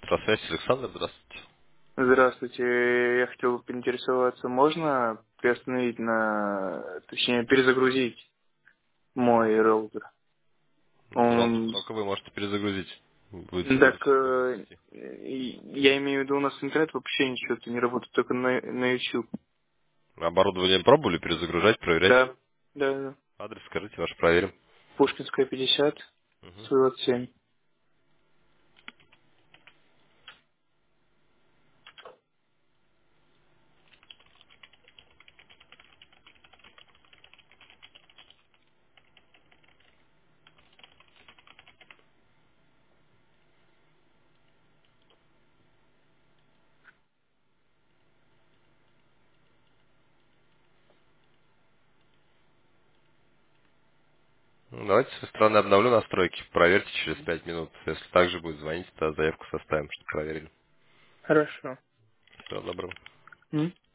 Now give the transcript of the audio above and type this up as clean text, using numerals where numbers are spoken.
Электросвязь, Александр, здравствуйте. Здравствуйте, я хотел бы поинтересоваться, можно приостановить точнее, перезагрузить мой роутер? За Он, сколько вы можете перезагрузить? Будет так, сколько вести? я имею в виду, у нас интернет вообще ничего не работает, только на YouTube. Оборудование пробовали перезагружать, проверять? Да, да. Адрес скажите, ваш проверим. Пушкинская 50, Мгм. 47. Давайте со стороны обновлю настройки. Проверьте через 5 минут. Если так же будет звонить, то заявку составим, чтобы проверили. Хорошо. Всего доброго. М?